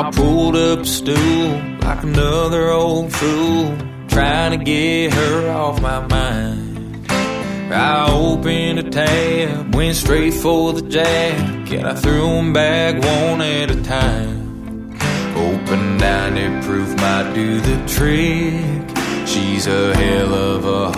I pulled up a stool like another old fool, trying to get her off my mind. I opened a tab, went straight for the jack, and I threw them back one at a time. Open 90 proof might do the trick. She's a hell of a